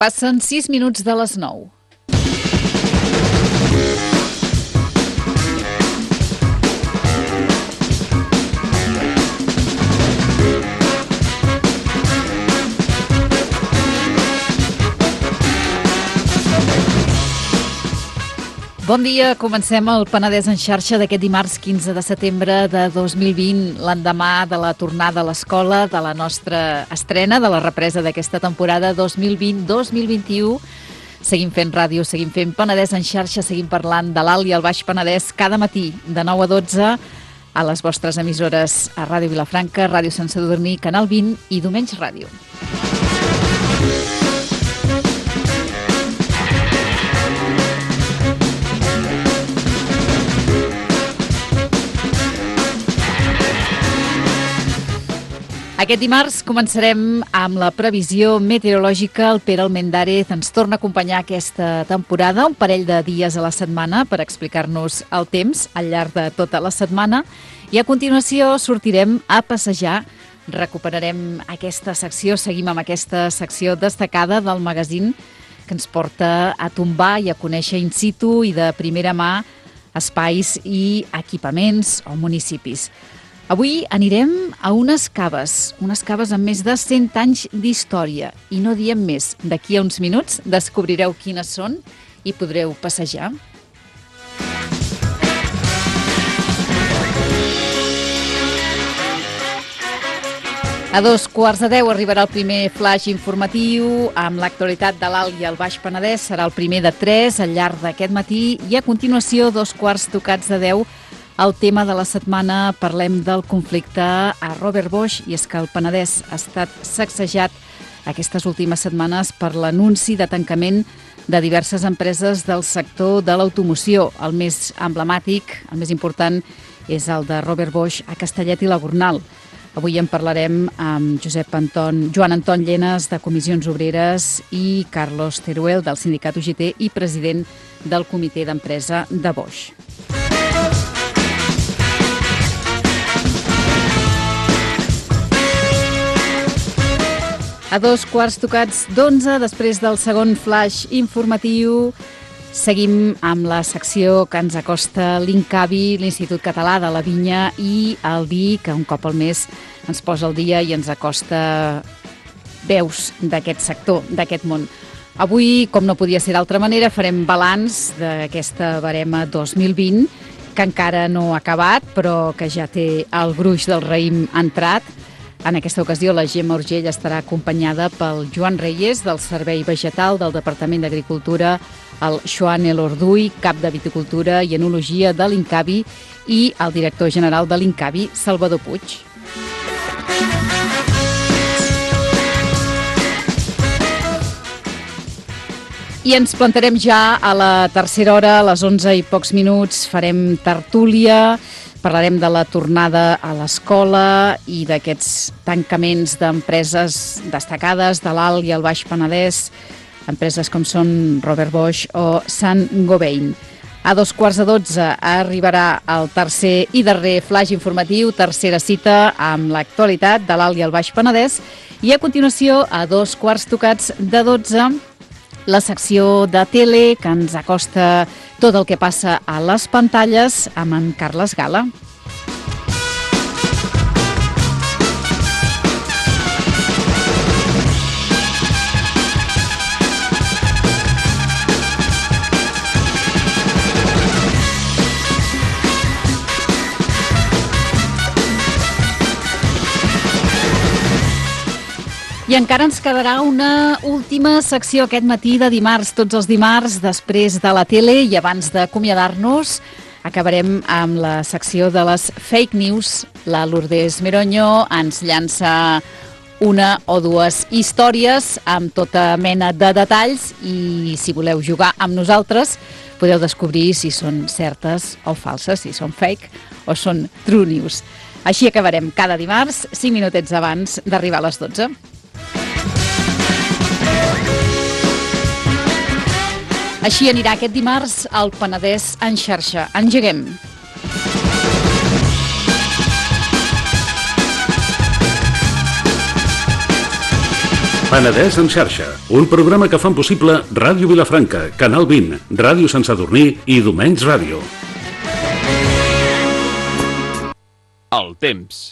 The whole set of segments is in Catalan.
Passen 6 minuts de les 9. Bon dia, comencem el Penedès en xarxa d'aquest dimarts 15 de setembre de 2020, l'endemà de la tornada a l'escola, de la nostra estrena, de la represa d'aquesta temporada 2020-2021. Seguim fent ràdio, seguim fent Penedès en xarxa, seguim parlant de l'Alt i el Baix Penedès cada matí de 9 a 12 a les vostres emissores a Ràdio Vilafranca, Ràdio Sant Sadurní, Canal 20 i Domenys Ràdio. Aquest dimarts començarem amb la previsió meteorològica. El Pere Almendàrez ens torna a acompanyar aquesta temporada, un parell de dies a la setmana per explicar-nos el temps al llarg de tota la setmana. I a continuació sortirem a passejar, recuperarem aquesta secció, seguim amb aquesta secció destacada del magazín que ens porta a tombar i a conèixer in situ i de primera mà espais i equipaments o municipis. Avui anirem a unes caves amb més de 100 anys d'història. I no diem més, d'aquí a uns minuts descobrireu quines són i podreu passejar. A 2:15 arribarà el primer flash informatiu amb l'actualitat de l'Alt i el Baix Penedès. Serà el primer de 3 al llarg d'aquest matí i a continuació, 2:15 el tema de la setmana, parlem del conflicte a Robert Bosch, i és que el Penedès ha estat sacsejat aquestes últimes setmanes per l'anunci de tancament de diverses empreses del sector de l'automoció. El més emblemàtic, el més important, és el de Robert Bosch a Castellet i la Gornal. Avui en parlarem amb Joan Anton Llenes, de Comissions Obreres, i Carlos Teruel, del sindicat UGT i president del comitè d'empresa de Bosch. A 2:15, després del segon flash informatiu, seguim amb la secció que ens acosta l'INCAVI, l'Institut Català de la Vinya i el Vi, que un cop al mes ens posa al dia i ens acosta veus d'aquest sector, d'aquest món. Avui, com no podia ser d'altra manera, farem balanç d'aquesta barema 2020, que encara no ha acabat, però que ja té el gruix del raïm entrat. En aquesta ocasió, la Gemma Urgell estarà acompanyada pel Joan Reyes, del Servei Vegetal del Departament d'Agricultura, el Xoan El Orduy, cap de Viticultura i Enologia de l'INCAVI, i el director general de l'INCAVI, Salvador Puig. I ens plantarem ja a la tercera hora, a les 11 i pocs minuts, farem tertúlia. Parlarem de la tornada a l'escola i d'aquests tancaments d'empreses destacades de l'Alt i el Baix Penedès, empreses com són Robert Bosch o Saint-Gobain. A 2:15 arribarà el tercer i darrer flash informatiu, tercera cita amb l'actualitat de l'Alt i el Baix Penedès, i a continuació, a 2:12, la secció de tele que ens acosta tot el que passa a les pantalles amb en Carles Gala. I encara ens quedarà una última secció aquest matí de dimarts. Tots els dimarts, després de la tele i abans d'acomiadar-nos, acabarem amb la secció de les fake news. La Lourdes Meroño ens llança una o dues històries amb tota mena de detalls i si voleu jugar amb nosaltres podeu descobrir si són certes o falses, si són fake o són true news. Així acabarem cada dimarts, 5 minutets abans d'arribar a les 12. Així anirà aquest dimarts al Penedès en xarxa. Engeguem! Penedès en xarxa, un programa que fan possible Ràdio Vilafranca, Canal 20, Ràdio Sant Sadurní i Domenys Ràdio. El temps.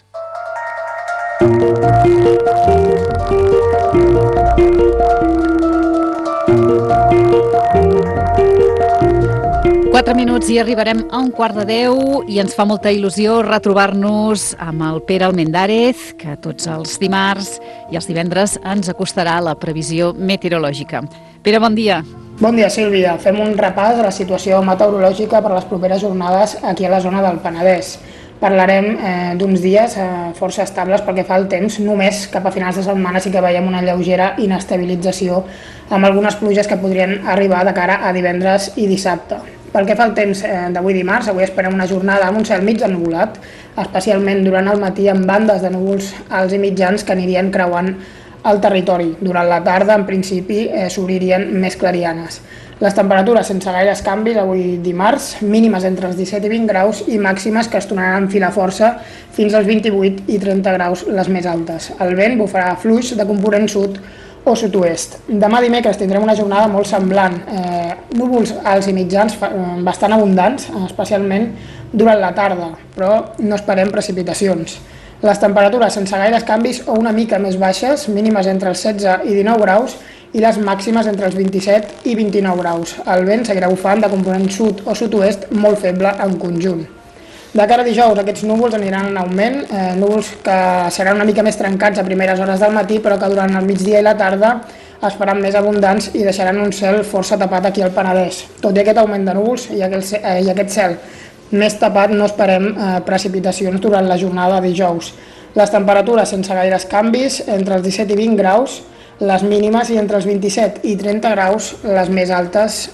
Quatre minuts i arribarem a 11:45 i ens fa molta il·lusió retrobar-nos amb el Pere Almendárez, que tots els dimarts i els divendres ens acostarà la previsió meteorològica. Pere, bon dia. Bon dia, Sílvia. Fem un repàs de la situació meteorològica per les properes jornades aquí a la zona del Penedès. Parlarem d'uns dies força estables pel que fa al temps, només cap a finals de setmana sí que veiem una lleugera inestabilització amb algunes pluges que podrien arribar de cara a divendres i dissabte. Pel que fa al temps d'avui dimarts, avui esperem una jornada amb un cel mig ennuvolat, especialment durant el matí amb bandes de núvols alts i mitjans que anirien creuant el territori. Durant la tarda, en principi, s'obririen més clarianes. Les temperatures sense gaires canvis avui dimarts, mínimes entre els 17 i 20 graus i màximes que es tornaran a enfilar força fins als 28 i 30 graus les més altes. El vent bufarà fluix de component sud o sud-oest. Demà dimecres tindrem una jornada molt semblant. Núvols alts i mitjans bastant abundants, especialment durant la tarda, però no esperem precipitacions. Les temperatures sense gaires canvis o una mica més baixes, mínimes entre els 16 i 19 graus i les màximes entre els 27 i 29 graus. El vent seguirà bufant de component sud o sud-oest molt feble en conjunt. De cara a dijous, aquests núvols aniran en augment, núvols que seran una mica més trencats a primeres hores del matí, però que durant el migdia i la tarda es faran més abundants i deixaran un cel força tapat aquí al Penedès. Tot i aquest augment de núvols i aquest cel més tapat, no esperem precipitacions durant la jornada de dijous. Les temperatures sense gaires canvis, entre els 17 i 20 graus, les mínimes, i entre els 27 i 30 graus, les més altes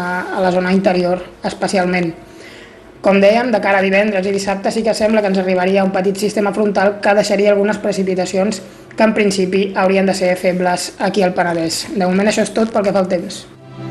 a la zona interior especialment. Com dèiem, de cara a divendres i dissabte sí que sembla que ens arribaria un petit sistema frontal que deixaria algunes precipitacions que en principi haurien de ser febles aquí al Penedès. De moment això és tot pel que fa al temps.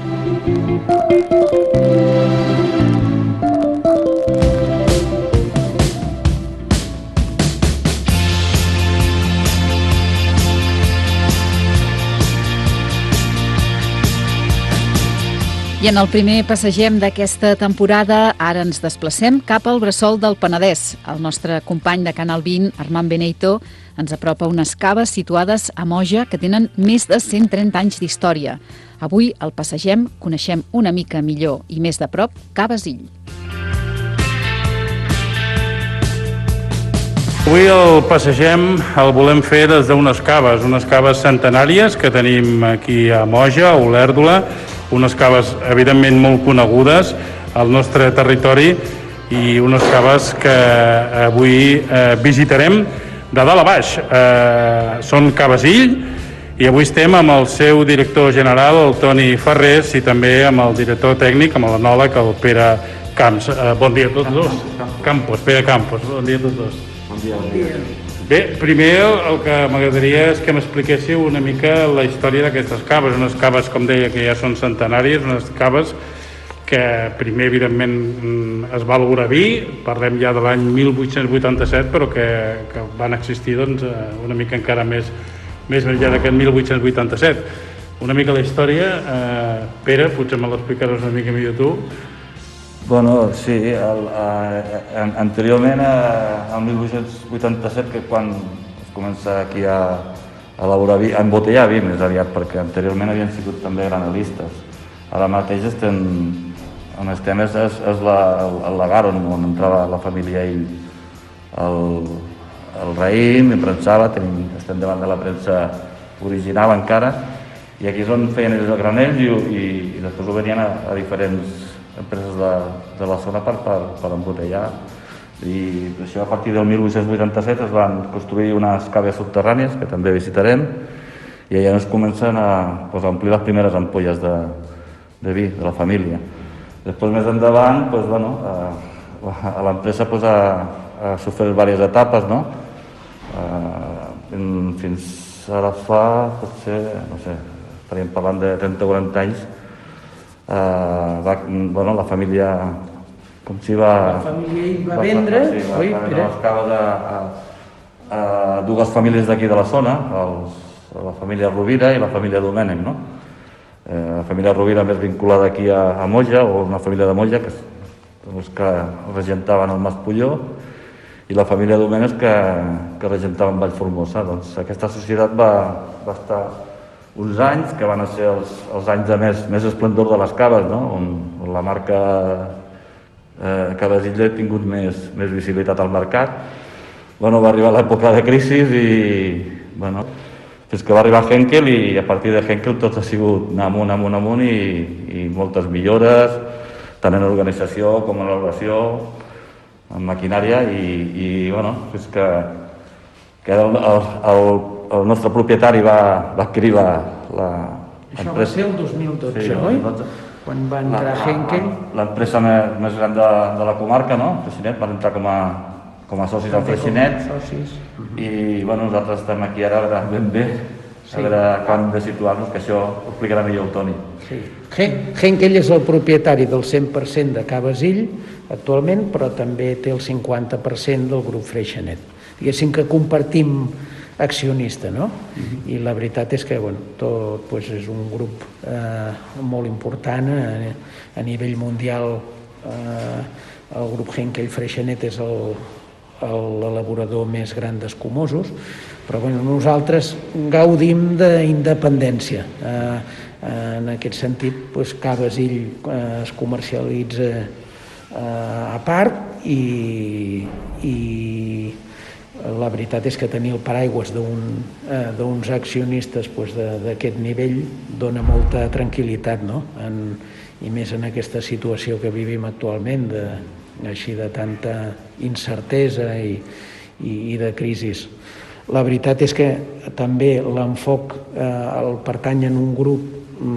I en el primer passegem d'aquesta temporada, ara ens desplacem cap al Bressol del Penedès. El nostre company de Canal 20, Armand Beneito, ens apropa unes caves situades a Moja que tenen més de 130 anys d'història. Avui el passegem, coneixem una mica millor i més de prop Caves Ill. Avui el passegem, el volem fer des d'unes caves centenàries que tenim aquí a Moja, a Olèrdola, unes caves evidentment molt conegudes al nostre territori i unes caves que avui visitarem de dalt a baix. Són Caves Ill i avui estem amb el seu director general, el Toni Ferrés, i també amb el director tècnic, amb l'enòleg, el Pere Camps. Bon dia a tots dos. Pere Campos, bon dia a tots dos. Bon dia. Bé, primer el que m'agradaria és que m'expliquéssiu una mica la història d'aquestes caves. Unes caves, com deia, que ja són centenàries, unes caves que primer, evidentment, es va elaborar vi, parlem ja de l'any 1887, però que van existir doncs, una mica encara més enllà d'aquest 1887. Una mica la història, Pere, potser me l'explicaràs una mica millor tu. Bueno, sí, anteriorment, el 1887, que quan es comença aquí a elaborar vi, a embotellar vi més aviat, perquè anteriorment havien sigut també granelistes. Ara mateix on estem és el lagar on entrava la família Ill. El raïm, emprensava, estem davant de la premsa original encara, i aquí és on feien els granells i després ho venien a diferents empreses de la zona per embotellar. I això, a partir del 1887 es van construir unes caves subterrànies que també visitarem i allà es comencen a omplir les primeres ampolles de vi de la família. Després, més endavant, l'empresa ha sofert diverses etapes, no? Fins ara fa, potser, no sé, estaríem parlant de 30 o 40 anys, la família com si va... La família va vendre... Sí, va vendre les caves a dues famílies d'aquí de la zona, la família Rovira i la família Domènech, no? La família Rovira més vinculada aquí a Moja, o una família de Moja, que els que regentaven el Mas Pulló, i la família Domènech que regentaven Vallformosa. Doncs aquesta societat va estar uns anys, que van ser els anys de més esplendor de les caves, no? On la marca Caves Illa ha tingut més visibilitat al mercat. Va arribar l'època de crisi i fins que va arribar Henkel, i a partir de Henkel tot ha sigut anar amunt i moltes millores, tant en organització com en elaboració, en maquinària, i fins que el nostre propietari va adquirir l'empresa. Això va ser el 2012, oi? Quan va entrar Henkel. L'empresa més gran de la comarca, no? Freixenet, van entrar com a socis al Freixenet, i nosaltres estem aquí ara ben bé, a veure quan de situar-nos, que això ho explicarà millor el Toni. Henkel és el propietari del 100% de Cabasill actualment, però també té el 50% del grup Freixenet. Diguéssim que compartim accionista, no? I la veritat és que tot és un grup molt important a nivell mundial. El grup Henkel Freixenet és l'elaborador més gran d'escumosos, però nosaltres gaudim d'independència. En aquest sentit, Cabasill es comercialitza a part, i la veritat és que tenir el paraigües d'uns accionistes d'aquest nivell dona molta tranquil·litat, no? I més en aquesta situació que vivim actualment, així de tanta incertesa i de crisis. La veritat és que també l'enfoc, el pertany en un grup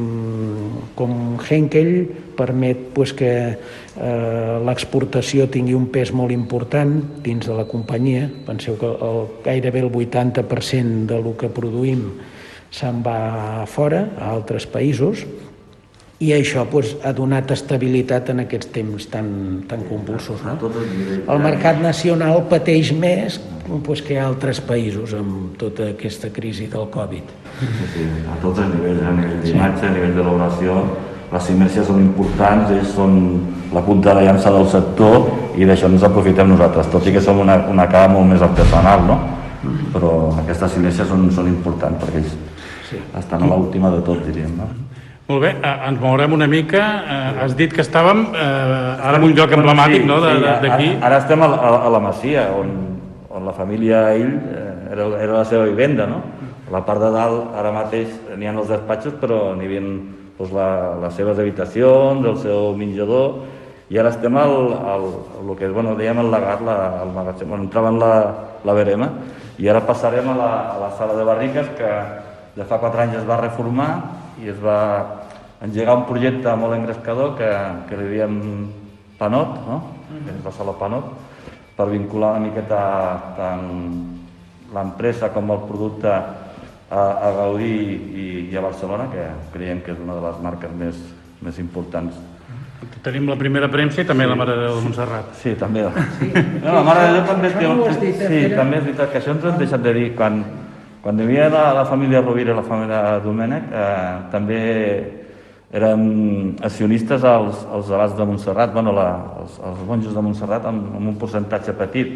com Henkel, permet que l'exportació tingui un pes molt important dins de la companyia. Penseu que gairebé el 80% del que produïm se'n va fora, a altres països, i això ha donat estabilitat en aquests temps tan convulsos. El mercat nacional pateix més que altres països amb tota aquesta crisi del Covid. Sí, a tots els nivells, a nivell d'imatge, a nivell d'elaboració, les simèrcies són importants, ells són la punta de llança del sector, i d'això ens aprofitem nosaltres, tot i que som una cava molt més artesanal, no? Però aquestes simèrcies són importants perquè ells estan a l'última de tot, diríem, no? Molt bé, ens mourem una mica. Has dit que estàvem ara en un lloc emblemàtic, no?, d'aquí. Ara estem a la Masia, on la família ell era la seva vivenda, no? A la part de dalt, ara mateix, n'hi ha els despatxos, però n'hi havia les seves habitacions, el seu menjador, i ara estem al que dèiem el lagat, el magatzem, on entraven la verema, i ara passarem a la sala de barriques, que de fa 4 anys es va reformar i es va engegar un projecte molt engrescador que li diem Panot, no? Que és la sala Panot, per vincular una miqueta tant l'empresa com el producte a Gaudí i a Barcelona, que creiem que és una de les marques més importants. Tenim la primera premsa i també la Mare de Déu de Montserrat. Sí, també. La Mare de Déu també té... Sí, també és veritat, que això ens ho hem deixat de dir. Quan hi havia la família Rovira i la família Domènech, també eren accionistes als abats de Montserrat, els monjos de Montserrat, amb un percentatge petit.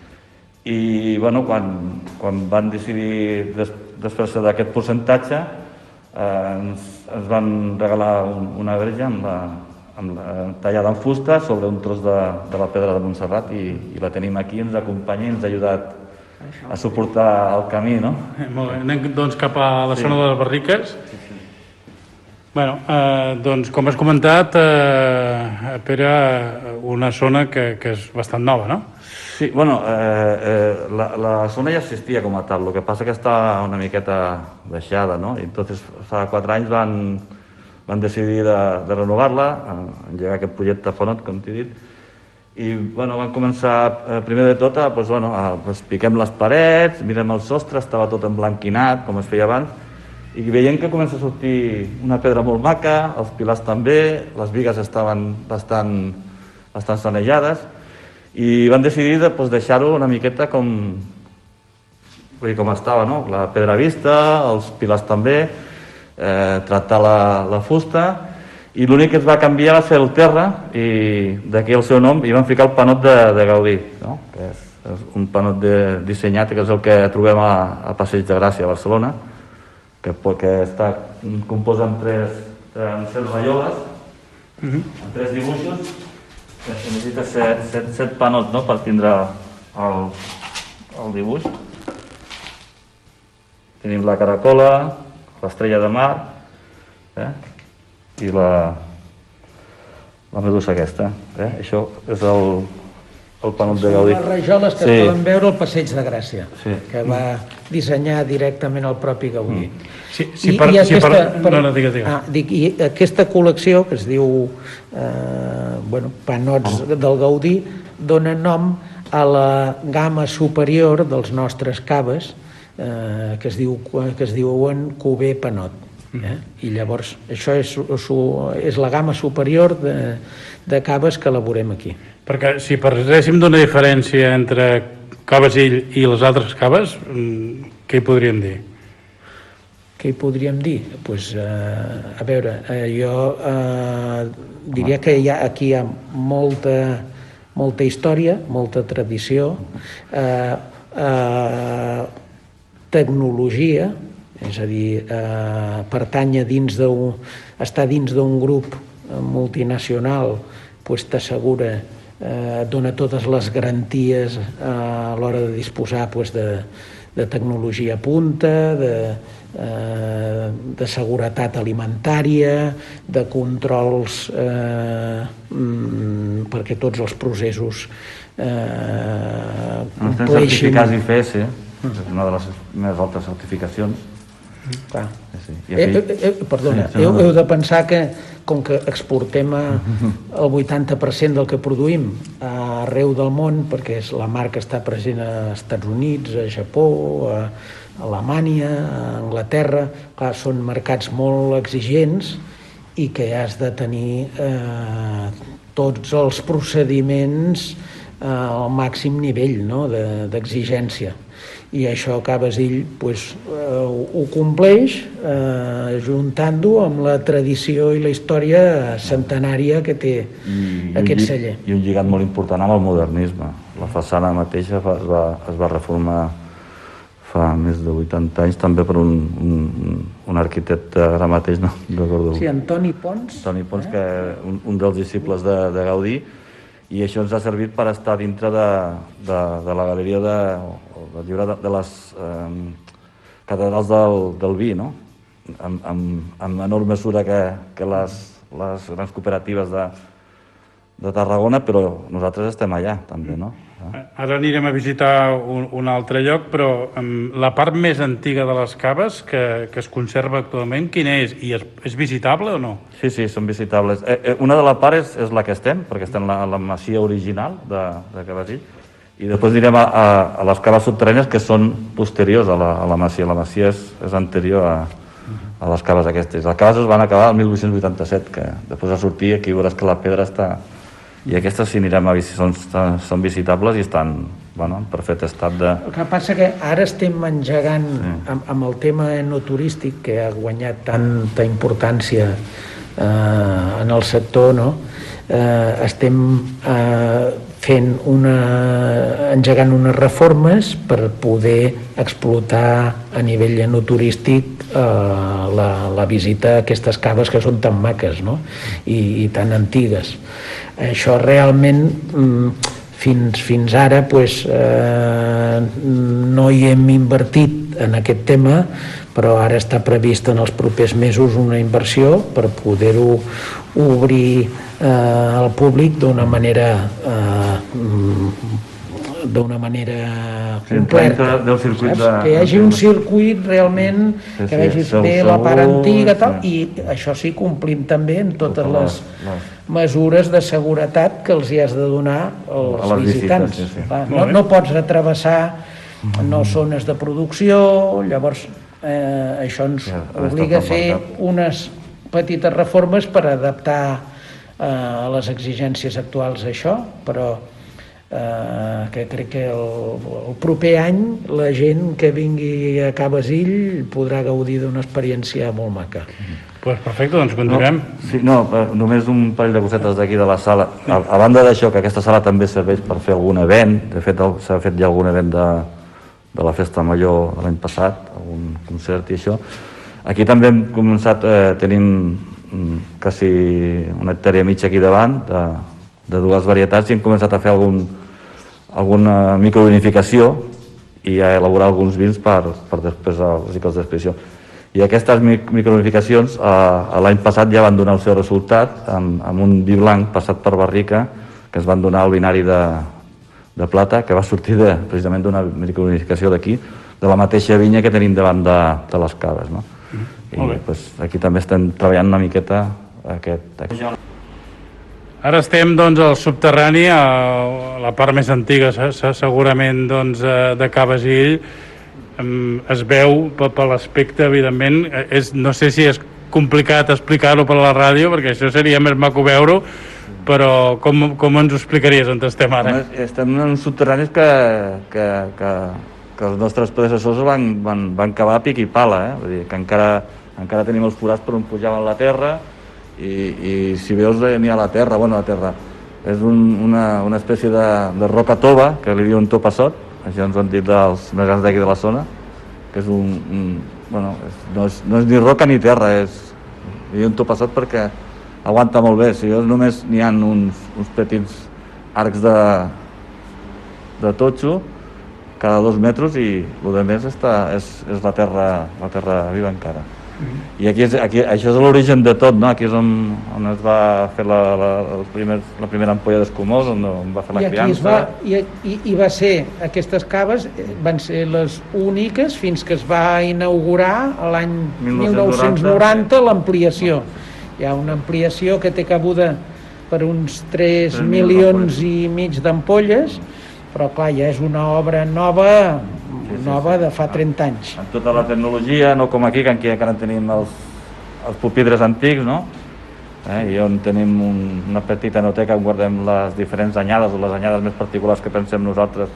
I quan van decidir després d'aquest percentatge, ens van regalar una verge tallada en fusta sobre un tros de la pedra de Montserrat, i la tenim aquí, ens acompanya i ens ha ajudat a suportar el camí, no? Molt bé, anem doncs cap a la zona de les barriques. Doncs com has comentat, Pere, una zona que és bastant nova, no? Sí, la zona ja existia com a tal, el que passa que està una miqueta deixada, no? I entonces fa 4 anys van decidir de renovar-la, engegar aquest projecte Fonot, com t'he dit, i van començar, primer de tot, piquem les parets, mirem el sostre, estava tot emblanquinat, com es feia abans, i veiem que comença a sortir una pedra molt maca, els pilars també, les bigues estaven bastant sanejades, i van decidir deixar-ho una miqueta com com estava, no? La pedra vista, els pilars també, tractar la fusta, i l'únic que es va canviar va ser el terra, i d'aquí el seu nom, i van ficar el panot de Gaudí, no? Que és un panot dissenyat, que és el que trobem a Passeig de Gràcia, a Barcelona, que està compost amb set rajoles, amb 3 dibuixos, que necessita 7 panots, no?, per tindre el dibuix. Tenim la caracola, l'estrella de mar, i la medusa aquesta. Això és el panot de Gaudí. Són les rajoles que es poden veure al Passeig de Gràcia, que va dissenyar directament el propi Gaudí. I aquesta col·lecció, que es diu Panots del Gaudí, dona nom a la gamma superior dels nostres caves, que es diuen Cuber Panot. I llavors això és la gamma superior de caves que elaborem aquí. Perquè si parléssim d'una diferència entre Caves Ill i les altres caves, què hi podríem dir? Què hi podríem dir? Doncs, a veure, jo diria que aquí hi ha molta història, molta tradició, tecnologia, és a dir, estar dins d'un grup multinacional t'assegura, dona totes les garanties a l'hora de disposar de tecnologia punta, de seguretat alimentària, de controls perquè tots els processos compleixin. Certificats IFS, és una de les més altes certificacions. Perdona, heu de pensar que com que exportem el 80% del que produïm arreu del món, perquè la marca està present als Estats Units, a Japó, a Alemanya, a Anglaterra, clar, són mercats molt exigents i que has de tenir tots els procediments al màxim nivell d'exigència. I això Caves Ill ho compleix juntant-ho amb la tradició i la història centenària que té aquest celler. I un lligat molt important amb el modernisme. La façana mateixa es va reformar fa més de 80 anys també per un arquitecte, ara mateix no recordo. Sí, Antoni Pons. Antoni Pons, que un dels disciples de Gaudí, i això ens ha servit per estar dintre de la galeria del llibre de les catedrals del vi, no? Amb menor mesura que les grans cooperatives de Tarragona, però nosaltres estem allà també, no? Ara anirem a visitar un altre lloc, però la part més antiga de les caves que es conserva actualment, quina és? I és visitable o no? Sí, són visitables. Una de les parts és la que estem, perquè estem a la masia original de Caves Ill, i després anirem a les caves subterrànies que són posteriors a la masia. La masia és anterior a les caves aquestes. Les caves es van acabar el 1887, que després de sortir aquí veuràs que la pedra està... I aquestes sí anirem a visitar, són visitables i estan en perfecte estat de... El que passa que ara estem engegant amb el tema enoturístic, que ha guanyat tanta importància en el sector, no? Estem engegant unes reformes per poder explotar a nivell enoturístic la visita a aquestes caves que són tan maques, no? I tan antigues. Això realment fins ara no hi hem invertit en aquest tema, però ara està previst en els propers mesos una inversió per poder-ho obrir al públic d'una manera completa, que hi hagi un circuit realment que vegis bé la part antiga i això sí, complim també amb totes les mesures de seguretat que els hi has de donar als visitants. No pots atravessar zones de producció, llavors això ens obliga a fer unes petites reformes per adaptar a les exigències actuals a això, però que crec que el proper any la gent que vingui a Cabasill podrà gaudir d'una experiència molt maca. Pues perfecte, doncs continuem. Només un parell de cosetes d'aquí de la sala. A banda d'això, que aquesta sala també serveix per fer algun event, de fet s'ha fet ja algun event de la Festa Major de l'any passat, algun concert i això. Aquí també hem començat, tenim quasi una hectàrea mitja aquí davant, de dues varietats, i hem començat a fer alguna microvinificació i a elaborar alguns vins per després als cicles d'expedició. I aquestes microvinificacions l'any passat ja van donar el seu resultat amb un vi blanc passat per barrica que es van donar al binari de plata, que va sortir precisament d'una microvinificació d'aquí, de la mateixa vinya que tenim davant de les caves. I aquí també estem treballant una miqueta aquest. Ara estem al subterrani, a la part més antiga segurament de Cabasill. Es veu per l'aspecte, evidentment, no sé si és complicat explicar-ho per la ràdio, perquè això seria més maco veure-ho, però com ens ho explicaries on estem ara? Estem en uns subterranis que els nostres predecessors van cavar a pic i pala, vull dir que encara tenim els forats per on pujaven la terra i si veus n'hi ha la terra, és una espècie de roca tova, que li diuen topassot, això ens ho han dit els més grans d'aquí de la zona, que és no és ni roca ni terra, és un topassot perquè aguanta molt bé. Si veus, només n'hi ha uns petits arcs de totxo cada 2 metres i el que més és la terra viva encara. I aquí això és l'origen de tot, no? Aquí és on es va fer la primera ampolla d'escumós, on va fer la criança. I va ser, aquestes caves van ser les úniques fins que es va inaugurar l'any 1990 l'ampliació. Hi ha una ampliació que té cabuda per uns 3 milions i mig d'ampolles, però clar, ja és una obra nova de fa 30 anys. Amb tota la tecnologia, no com aquí, que encara tenim els pupitres antics, no? I on tenim una petita noteca on guardem les diferents anyades o les anyades més particulars que pensem nosaltres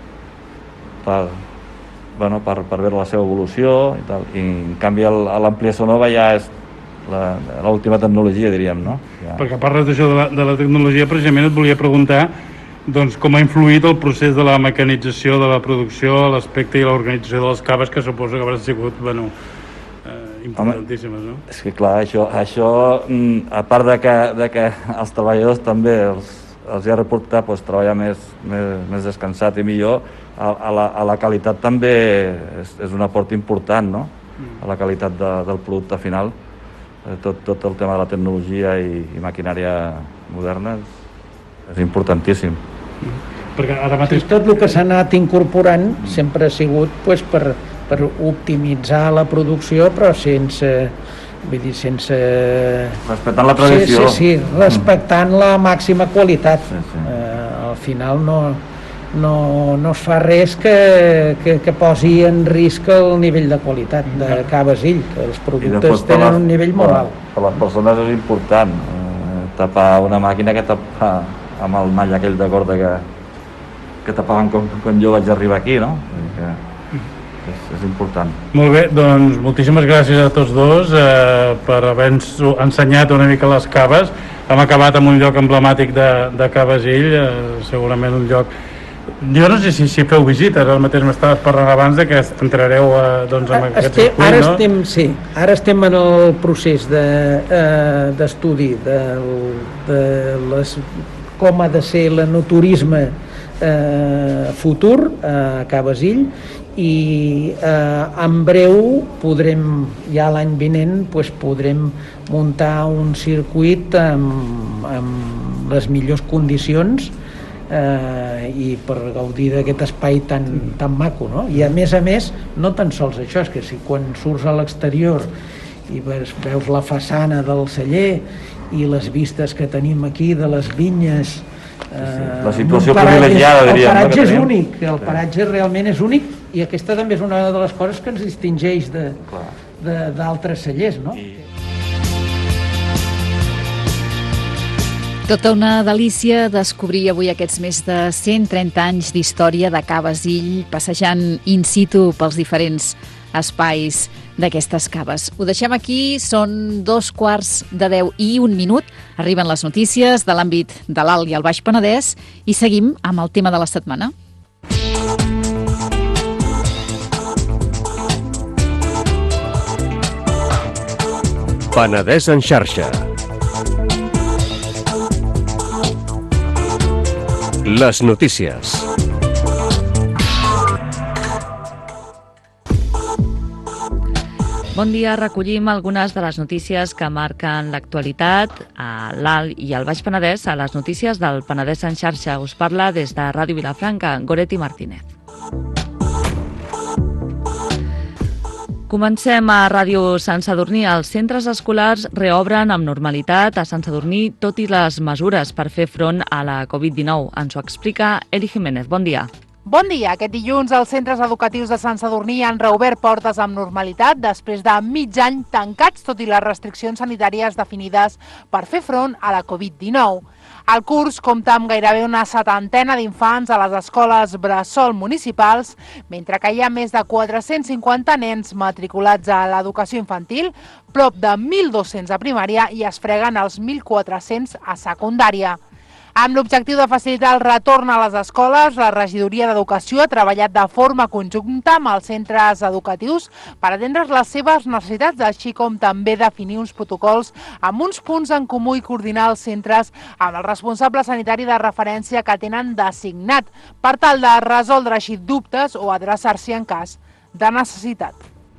per veure la seva evolució i tal. I en canvi a l'ampliació nova ja és l'última tecnologia, diríem, no? Perquè parles d'això de la tecnologia, precisament et volia preguntar com ha influït el procés de la mecanització de la producció, l'aspecte i l'organització de les caves, que suposo que haurà sigut importantíssimes, no? És que clar, això a part de que els treballadors també els ha reportat treballar més descansat i millor, a la qualitat també és un aport important, no? A la qualitat del producte final. Tot el tema de la tecnologia i maquinària moderna és importantíssim. Perquè ara mateix... Tot el que s'ha anat incorporant sempre ha sigut per optimitzar la producció, però sense... respectant la tradició. Sí, respectant la màxima qualitat. Al final no es fa res que posi en risc el nivell de qualitat de Cabasill, que els productes tenen un nivell molt alt. Per les persones és important tapar una màquina que tapar amb el mall aquell de corda que tapaven quan jo vaig arribar aquí, no? És important. Molt bé, doncs moltíssimes gràcies a tots dos per haver-nos ensenyat una mica les caves. Hem acabat amb un lloc emblemàtic de Cabasill, segurament un lloc... Jo no sé si feu visites, ara mateix m'estaves parlant abans de que entrareu en aquest circuit, no? Ara estem en el procés d'estudi de com ha de ser l'enoturisme futur a Cabasill i en breu ja l'any vinent podrem muntar un circuit amb les millors condicions i per gaudir d'aquest espai tan maco, no? I a més, no tan sols això, és que si quan surts a l'exterior i veus la façana del celler i les vistes que tenim aquí de les vinyes, la situació privilegiada, diríem. El paratge és únic, el paratge realment és únic, i aquesta també és una de les coses que ens distingeix d'altres cellers, no? Tota una delícia descobrir avui aquests més de 130 anys d'història de Caves Ill, passejant in situ pels diferents espais d'aquestes caves. Ho deixem aquí, són 2:10:01. Arriben les notícies de l'àmbit de l'Alt i el Baix Penedès i seguim amb el tema de la setmana. Penedès en xarxa. Les notícies. Bon dia, recollim algunes de les notícies que marquen l'actualitat a l'Alt i al Baix Penedès a les notícies del Penedès en xarxa. Us parla des de Ràdio Vilafranca, Goretti Martínez. Comencem a Ràdio Sant Sadurní. Els centres escolars reobren amb normalitat a Sant Sadurní, tot i les mesures per fer front a la Covid-19. Ens ho explica Eli Jiménez. Bon dia. Bon dia. Aquest dilluns els centres educatius de Sant Sadurní han reobert portes amb normalitat després de mig any tancats, tot i les restriccions sanitàries definides per fer front a la Covid-19. El curs compta amb gairebé una 70ena d'infants a les escoles bressol municipals, mentre que hi ha més de 450 nens matriculats a l'educació infantil, prop de 1.200 a primària i es freguen els 1.400 a secundària. Amb l'objectiu de facilitar el retorn a les escoles, la Regidoria d'Educació ha treballat de forma conjunta amb els centres educatius per atendre les seves necessitats, així com també definir uns protocols amb uns punts en comú i coordinar els centres amb el responsable sanitari de referència que tenen designat per tal de resoldre així dubtes o adreçar-s'hi en cas de necessitat.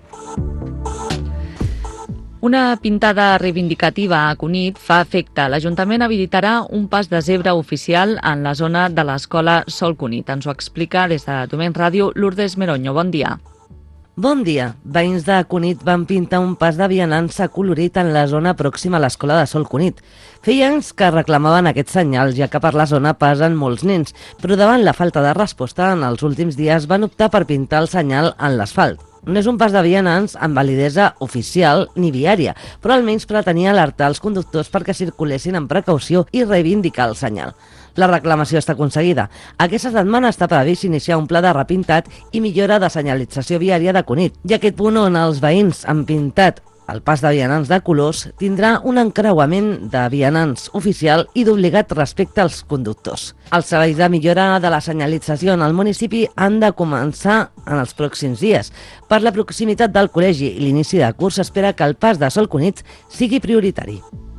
Una pintada reivindicativa a Cunit fa efecte. L'Ajuntament habilitarà un pas de zebra oficial en la zona de l'escola Sol Cunit. Ens ho explica des de Domeny Ràdio Lourdes Meroño. Bon dia. Bon dia. Veïns de Cunit van pintar un pas de vianants acolorit en la zona pròxima a l'escola de Sol Cunit. Feia anys que reclamaven aquest senyal, ja que per la zona passen molts nens, però davant la falta de resposta en els últims dies van optar per pintar el senyal en l'asfalt. No és un pas de vianants amb validesa oficial ni viària, però almenys pretenia alertar els conductors perquè circulessin amb precaució i reivindicar el senyal. La reclamació està aconseguida. Aquesta setmana està previst iniciar un pla de repintat i millora de senyalització viària de Cunit, i aquest punt on els veïns han pintat el pas de vianants de colors tindrà un encreuament de vianants oficial i d'obligat respecte als conductors. Els serveis de millora de la senyalització en el municipi han de començar en els pròxims dies. Per la proximitat del col·legi i l'inici de curs s'espera que el pas de Sol Cunit sigui prioritari.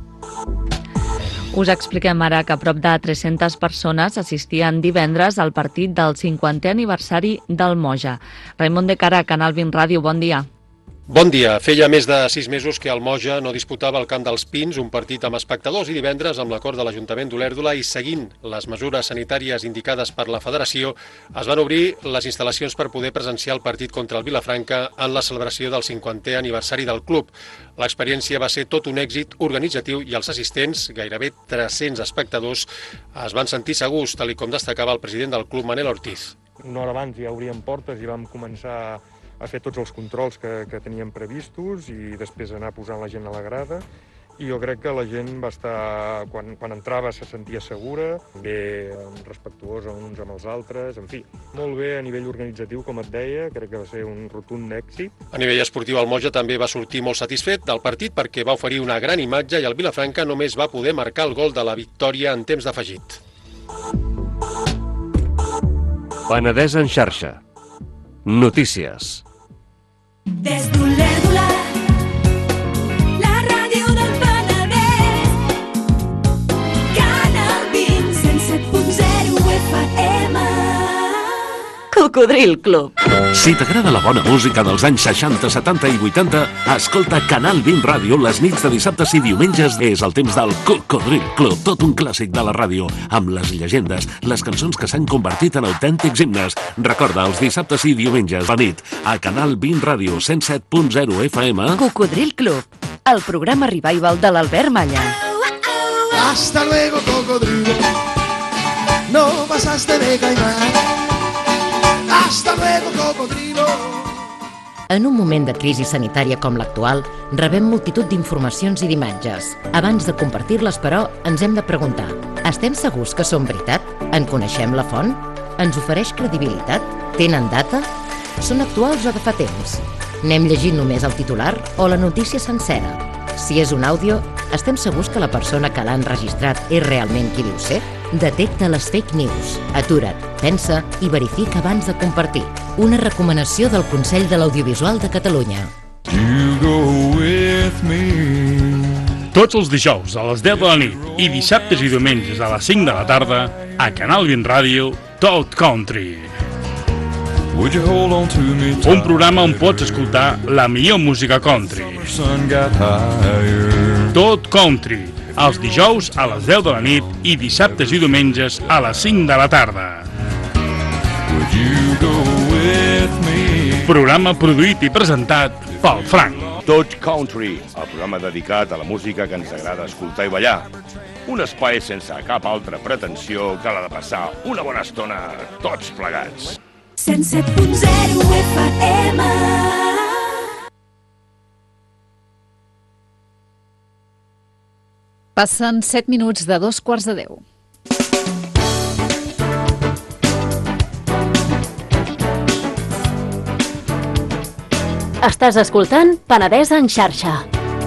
Us expliquem ara que prop de 300 persones assistien divendres al partit del 50è aniversari del Moja. Raimon de Cara, Canal 20 Ràdio, bon dia. Bon dia. Feia més de 6 mesos que el Moja no disputava al Camp dels Pins un partit amb espectadors i divendres, amb l'acord de l'Ajuntament d'Olèrdola i seguint les mesures sanitàries indicades per la Federació, es van obrir les instal·lacions per poder presenciar el partit contra el Vilafranca en la celebració del 50è aniversari del club. L'experiència va ser tot un èxit organitzatiu i els assistents, gairebé 300 espectadors, es van sentir segurs, tal com destacava el president del club, Manel Ortiz. Una hora abans ja obríem portes i vam començar a fer tots els controls que teníem previstos i després anar posant la gent a la grada. I jo crec que la gent va estar, quan entrava se sentia segura, bé respectuosa uns amb els altres, en fi, molt bé a nivell organitzatiu, com et deia, crec que va ser un rotund èxit. A nivell esportiu, el Moja també va sortir molt satisfet del partit perquè va oferir una gran imatge i el Vilafranca només va poder marcar el gol de la victòria en temps d'afegit. Penedès en xarxa. Notícies. Des d'Olèrdola, la ràdio del Penedès, Canal 20, 107.0 FM. Cocodril Club. Si t'agrada la bona música dels anys 60, 70 i 80, escolta Canal 20 Ràdio les nits de dissabtes i diumenges. És el temps del Cocodril Club, tot un clàssic de la ràdio, amb les llegendes, les cançons que s'han convertit en autèntics himnes. Recorda, els dissabtes i diumenges de nit, a Canal 20 Ràdio 107.0 FM. Cocodril Club, el programa revival de l'Albert Malla. Hasta luego, cocodrilo, no pasaste de caimán. Hasta luego, cocodrilo. En un moment de crisi sanitària com l'actual, rebem multitud d'informacions i d'imatges. Abans de compartir-les, però, ens hem de preguntar: estem segurs que són veritat? En coneixem la font? Ens ofereix credibilitat? Tenen data? Són actuals o de fa temps? N'hem llegit només el titular o la notícia sencera? Si és un àudio, estem segurs que la persona que l'ha enregistrat és realment qui diu ser? Detecta les fake news. Atura't, pensa i verifica abans de compartir. Una recomanació del Consell de l'Audiovisual de Catalunya. Tots els dijous a les 10 de la nit i dissabtes i diumenges a les 5 de la tarda a Canal 20 Ràdio, Tot Country. Un programa on pots escoltar la millor música country. Tot Country, els dijous a les 10 de la nit i dissabtes i diumenges a les 5 de la tarda. Programa produït i presentat pel Frank. Tot Country, el programa dedicat a la música que ens agrada escoltar i ballar. Un espai sense cap altra pretensió que la de passar una bona estona tots plegats. 107.0 FM. Passen 7 minuts de 9:45. Estàs escoltant Penedès en xarxa.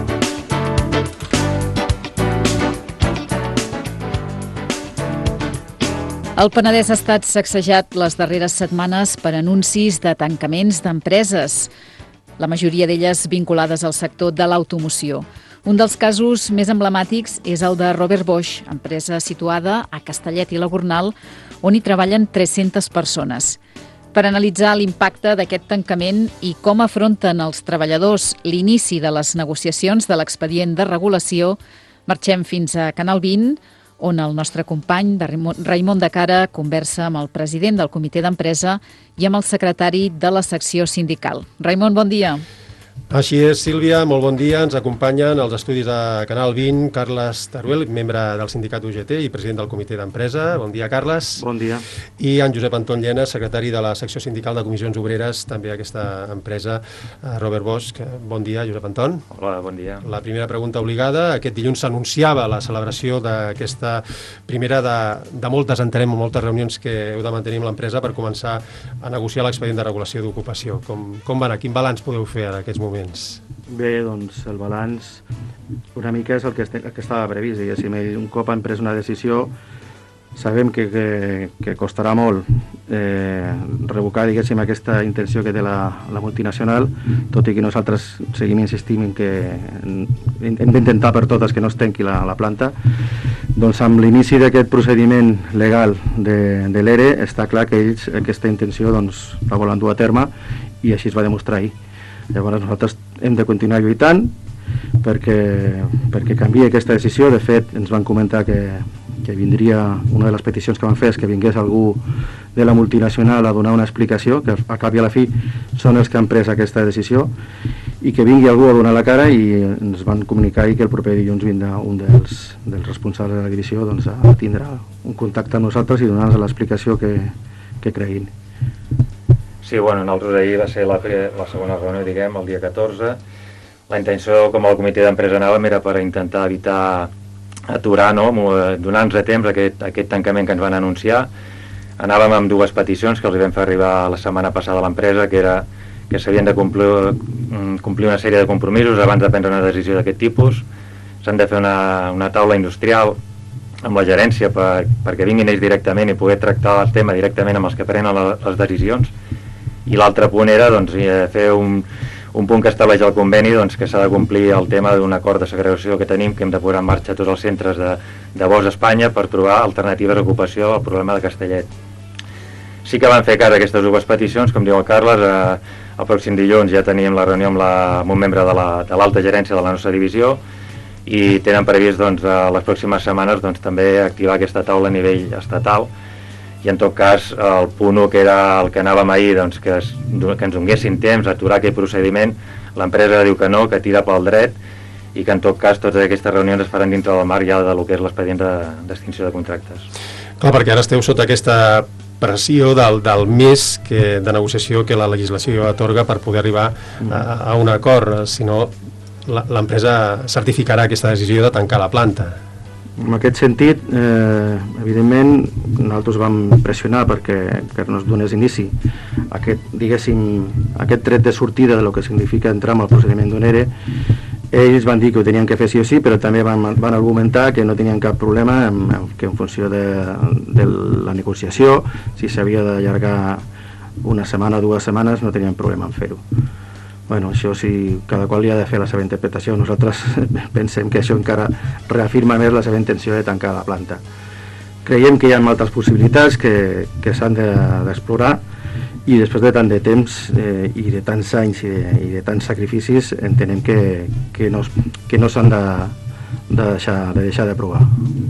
El Penedès ha estat sacsejat les darreres setmanes per anuncis de tancaments d'empreses, la majoria d'elles vinculades al sector de l'automoció. Un dels casos més emblemàtics és el de Robert Bosch, empresa situada a Castellet i la Gornal, on hi treballen 300 persones. Per analitzar l'impacte d'aquest tancament i com afronten els treballadors l'inici de les negociacions de l'expedient de regulació, marxem fins a Canal 20, on el nostre company Raimon de Cara conversa amb el president del comitè d'empresa i amb el secretari de la secció sindical. Raimon, bon dia. Així és, Sílvia, molt bon dia. Ens acompanyen als estudis de Canal 20 Carles Teruel, membre del sindicat UGT i president del comitè d'empresa. Bon dia, Carles. Bon dia. I en Josep Anton Llena, secretari de la secció sindical de comissions obreres, també aquesta empresa, Robert Bosch. Bon dia, Josep Anton. Hola, bon dia. La primera pregunta obligada. Aquest dilluns s'anunciava la celebració d'aquesta primera de moltes, entenem, moltes reunions que heu de mantenir amb l'empresa per començar a negociar l'expedient de regulació d'ocupació. Com va anar? Quin balanç podeu fer en aquests moments? Bé, doncs el balanç una mica és el que estava previst, diguéssim. Un cop han pres una decisió, sabem que costarà molt revocar, diguéssim, aquesta intenció que té la multinacional, tot i que nosaltres seguim insistint en que hem d'intentar per totes que no es tanqui la planta. Doncs amb l'inici d'aquest procediment legal de l'ERE està clar que ells aquesta intenció doncs, la volen dur a terme i així es va demostrar ahir. Llavors nosaltres hem de continuar lluitant perquè canviï aquesta decisió. De fet, ens van comentar que vindria, una de les peticions que van fer és que vingués algú de la multinacional a donar una explicació, que a cap i a la fi són els que han pres aquesta decisió, i que vingui algú a donar la cara, i ens van comunicar que el proper dilluns vindrà un dels responsables de la divisió doncs, a tindre un contacte amb nosaltres i donar-nos l'explicació que creguin. Sí, bueno, nosaltres ahir va ser la segona reunió, diguem, el dia 14. La intenció, com el comitè d'empresa anàvem, era per intentar evitar aturar, no? Donar-nos a temps aquest tancament que ens van anunciar. Anàvem amb dues peticions que els vam fer arribar la setmana passada a l'empresa, que era que s'havien de complir una sèrie de compromisos abans de prendre una decisió d'aquest tipus. S'han de fer una taula industrial amb la gerència perquè vinguin ells directament i poder tractar el tema directament amb els que prenen les decisions. I l'altre punt era doncs, fer un punt que estableix el conveni doncs, que s'ha de complir el tema d'un acord de segregació que tenim, que hem de posar en marxa tots els centres de Bosch a Espanya per trobar alternatives d'ocupació al problema de Castellet. Sí que van fer cas a aquestes dues peticions, com diu el Carles. El pròxim dilluns ja teníem la reunió amb un membre de l'alta gerència de la nostra divisió i tenen previst doncs, les pròximes setmanes doncs, també activar aquesta taula a nivell estatal. I en tot cas el punt 1, que era el que anàvem ahir, doncs, que ens donguessin temps a aturar aquest procediment, l'empresa diu que no, que tira pel dret i que en tot cas totes aquestes reunions es faran dintre del marc ja del que és l'expedient d'extinció de contractes. Clar, perquè ara esteu sota aquesta pressió del mes de negociació que la legislació atorga per poder arribar a un acord, si no l'empresa certificarà aquesta decisió de tancar la planta. En aquest sentit, evidentment, nosaltres vam pressionar perquè no es donés inici aquest tret de sortida de lo que significa entrar en el procediment d'un ERE. Ells van dir que ho tenien que fer sí o sí, però també van argumentar que no tenien cap problema, que en funció de la negociació, si s'havia d'allargar una setmana o 2 setmanes, no tenien problema en fer-ho. Bueno, això sí, cada qual hi ha de fer la seva interpretació. Nosaltres pensem que això encara reafirma més la seva intenció de tancar la planta. Creiem que hi ha moltes possibilitats que s'han d'explorar i després de tant de temps i de tants anys i de tants sacrificis entenem que no s'han de deixar de provar.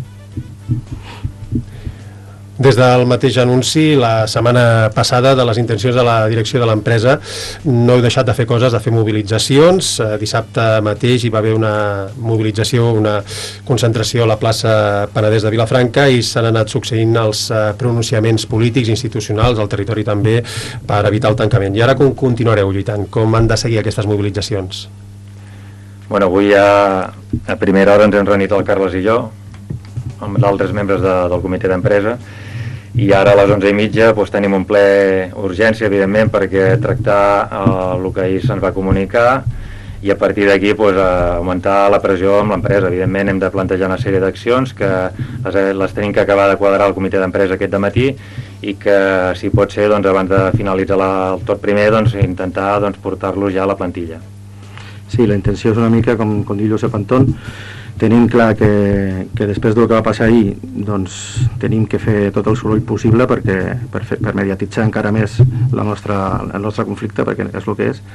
Des del mateix anunci, la setmana passada, de les intencions de la direcció de l'empresa, no heu deixat de fer coses, de fer mobilitzacions. Dissabte mateix hi va haver una mobilització, una concentració a la plaça Penedès de Vilafranca i s'han anat succeint els pronunciaments polítics, institucionals, al territori també, per evitar el tancament. I ara com continuareu lluitant? Com han de seguir aquestes mobilitzacions? Bueno, avui a primera hora ens hem reunit el Carles i jo, amb d'altres membres del comitè d'empresa, i ara a les 11:30 tenim un ple urgència, evidentment, perquè tractar el que ahir se'ns va comunicar i a partir d'aquí augmentar la pressió amb l'empresa. Evidentment hem de plantejar una sèrie d'accions que les tenim que acabar de quadrar al comitè d'empresa aquest dematí i que, si pot ser, abans de finalitzar el tot primer, intentar portar-los ja a la plantilla. Sí, la intenció és una mica, com diu Josep Anton, tenim clar que després del que va passar ahir tenim que fer tot el soroll possible per mediatitzar encara més el nostre conflicte, perquè és el que és,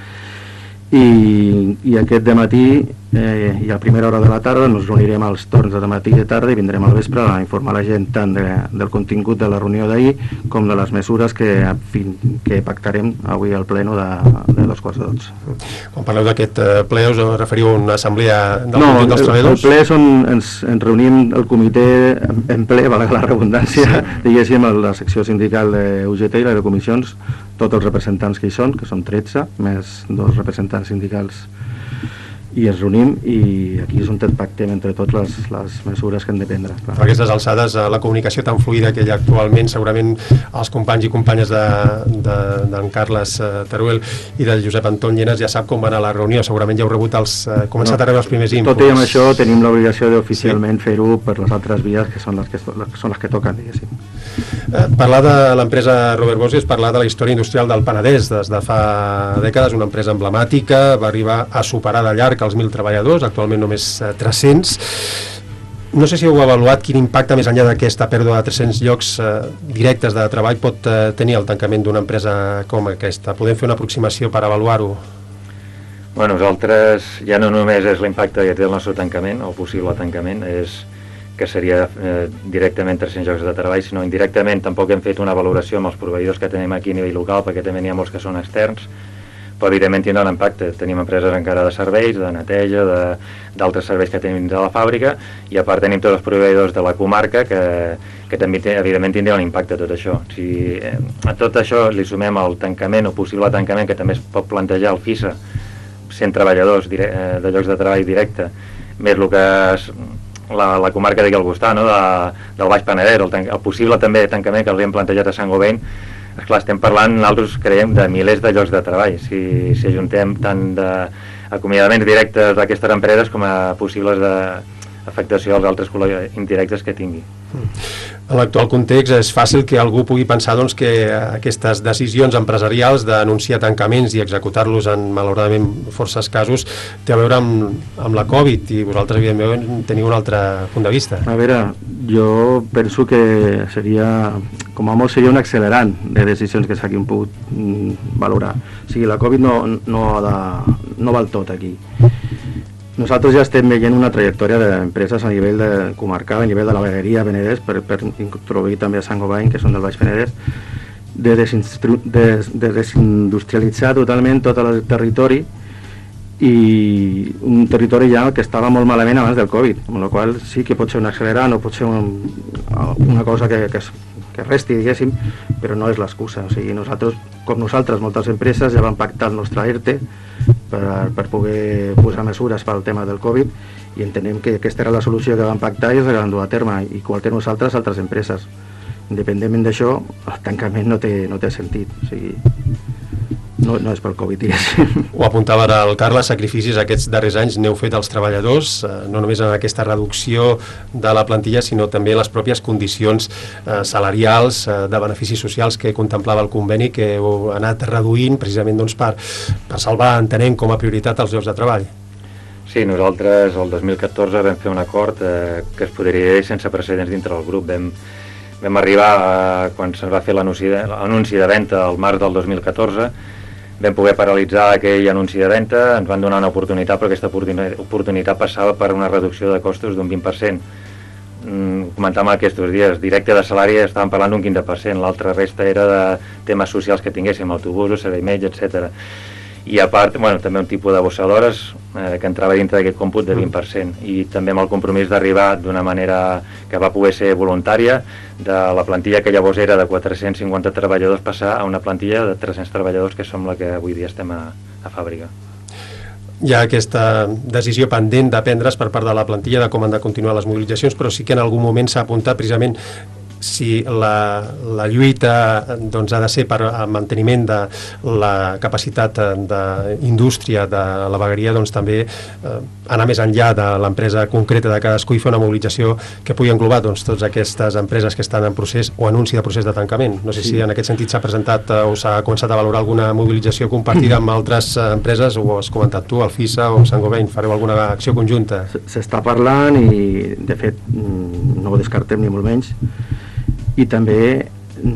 i aquest dematí i a primera hora de la tarda ens reunirem als torns de dematí i de tarda i vindrem al vespre a informar la gent tant del contingut de la reunió d'ahir com de les mesures que pactarem avui al pleno de 11:15. Quan parleu d'aquest ple us referiu a una assemblea del conjunt dels treballadors? No, el ple és on ens reunim el comitè en ple, valga la redundància, diguéssim, la secció sindical de UGT i la de comissions, tots els representants que hi són, que són 13, més 2 representants sindicals, i ens reunim i aquí és on pactem entre tots les mesures que hem de prendre. A aquestes alçades, la comunicació tan fluida que hi ha actualment, segurament els companys i companyes d'en Carles Teruel i del Josep Anton Llenas ja sap com va anar la reunió, segurament ja heu rebut començat a rebre els primers inputs. Tot i amb això tenim l'obligació d'oficialment fer-ho per les altres vies que són les que toquen, diguéssim. Parlar de l'empresa Robert Bosch és parlar de la història industrial del Penedès. Des de fa dècades, una empresa emblemàtica, va arribar a superar de llarg els 1.000 treballadors, actualment només 300. No sé si heu avaluat quin impacte, més enllà d'aquesta pèrdua de 300 llocs directes de treball, pot tenir el tancament d'una empresa com aquesta. Podem fer una aproximació per avaluar-ho? Bueno, nosaltres ja no només és l'impacte que té el nostre tancament, o possible tancament, que seria directament 300 llocs de treball, sinó indirectament tampoc hem fet una valoració amb els proveïdors que tenim aquí a nivell local, perquè també n'hi ha molts que són externs, però evidentment tindrà un impacte. Tenim empreses encara de serveis, de neteja, d'altres serveis que tenim dins de la fàbrica, i a part tenim tots els proveïdors de la comarca que també evidentment tindrà un impacte tot això. Si a tot això li sumem el tancament o possible tancament que també es pot plantejar el FISA, 100 treballadors de llocs de treball directe, més el que és la comarca d'aquí al costat, no? del Baix Penedès, el possible també tancament que els hem plantejat a Sant Govell. Esclar, estem parlant, nosaltres creiem, de milers de llocs de treball. Si ajuntem tant d'acomiadaments directes d'aquestes empreses com a possibles d'afectació als altres indirectes que tingui. En l'actual context és fàcil que algú pugui pensar que aquestes decisions empresarials d'anunciar tancaments i executar-los en, malauradament, forces casos té a veure amb la Covid, i vosaltres, evidentment, teniu un altre punt de vista. A veure, jo penso que com a molt seria un accelerant de decisions que s'hagin pogut valorar. O sigui, la Covid no val tot aquí. Nosaltres ja estem veient una trajectòria d'empreses a nivell comarcal, a nivell de la vegueria Penedès, per introduir també a Sant Govany, que són del Baix Penedès, de desindustrialitzar totalment tot el territori i un territori ja que estava molt malament abans del Covid, amb la qual sí que pot ser un accelerant o pot ser una cosa que resti, diguéssim, però no és l'excusa. O sigui, nosaltres, moltes empreses ja van pactar el nostre ERTE per poder posar mesures pel tema del Covid i entenem que aquesta era la solució que van pactar i es van dur a terme, igual que nosaltres altres empreses. Independentment d'això, el tancament no té sentit. O sigui, no és pel Covid, diguéssim. Ho apuntava ara el Carles, sacrificis aquests darrers anys n'heu fet els treballadors, no només en aquesta reducció de la plantilla, sinó també les pròpies condicions salarials, de beneficis socials que contemplava el conveni, que heu anat reduint precisament doncs, per salvar, entenem, com a prioritat els llocs de treball. Sí, nosaltres el 2014 vam fer un acord que es podria dir sense precedents dintre del grup. Vam arribar, quan se'ns va fer l'anunci de venda al març del 2014, vam poder paralitzar aquell anunci de venda, ens van donar una oportunitat, però aquesta oportunitat passava per una reducció de costos d'un 20%. Comentàvem aquests dies, directe de salari estàvem parlant d'un 15%, l'altra resta era de temes socials que tinguéssim, autobusos, servei metge, etc. I a part, també un tipus de bossa d'hores que entrava dintre d'aquest còmput de 20%, i també amb el compromís d'arribar d'una manera que va poder ser voluntària, de la plantilla que llavors era de 450 treballadors passar a una plantilla de 300 treballadors, que som la que avui dia estem a fàbrica. Hi ha aquesta decisió pendent de prendre's per part de la plantilla de com han de continuar les mobilitzacions, però sí que en algun moment s'ha apuntat precisament si la lluita doncs, ha de ser per al manteniment de la capacitat d'indústria de la vegueria, doncs també anar més enllà de l'empresa concreta de cadascú i fer una mobilització que pugui englobar doncs, totes aquestes empreses que estan en procés o anunci de procés de tancament. No sé si en aquest sentit s'ha presentat o s'ha començat a valorar alguna mobilització compartida amb altres empreses, o has comentat tu, el FISA o Saint-Gobain, fareu alguna acció conjunta? S'està parlant i, de fet, no ho descartem ni molt menys. I també,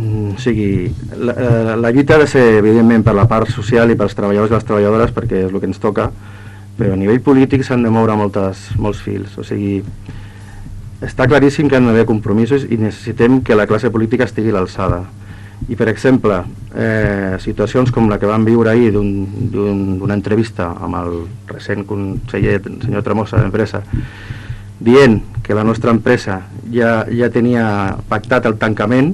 la lluita ha de ser, evidentment, per la part social i pels treballadors i les treballadores, perquè és el que ens toca, però a nivell polític s'han de moure molts fils. O sigui, està claríssim que han d'haver compromisos i necessitem que la classe política estigui a l'alçada. I, per exemple, situacions com la que vam viure ahir d'una entrevista amb el recent conseller, el senyor Tremosa, d'Empresa, dient que la nostra empresa ja tenia pactat el tancament,